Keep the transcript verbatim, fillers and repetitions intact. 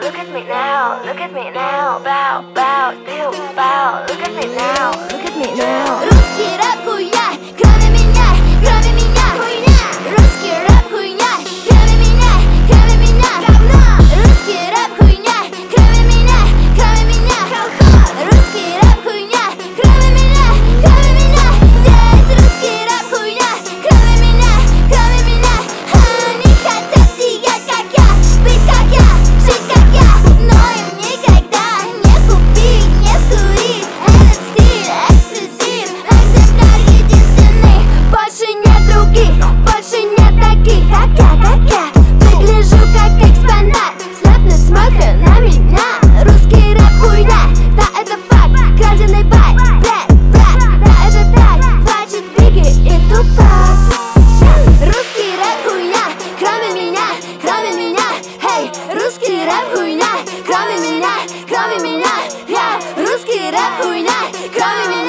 look at me now, look at me now, bow, bow, still bow, look at me now, look at me now. Русский рэп хуйня, кроме меня, кроме меня, хуйня. Русский рэп хуйня, кроме меня, кроме меня, говно. Русский рэп хуйня, кроме меня, кроме меня, колхоз. Русский рэп хуйня, кроме меня, кроме меня. Здесь русский рэп хуйня, кроме меня, кроме меня. Они хотят сиять как я, быть как я, жить как я, но им никогда не купить, не скурить этот стиль, эксклюзив, экземпляр единственный. Больше нет других, больше нет таких, как я, как я. Выгляжу как экспонат, слепнут, смотря на меня. Русский рэп хуйня, да это факт, краденый байт, бред, брат, да это так, плачет Бигги и Тупак. Русский рэп хуйня, кроме меня, кроме меня, эй. Русский рэп хуйня, кроме меня, кроме меня, я. Русский рэп хуйня, кроме меня.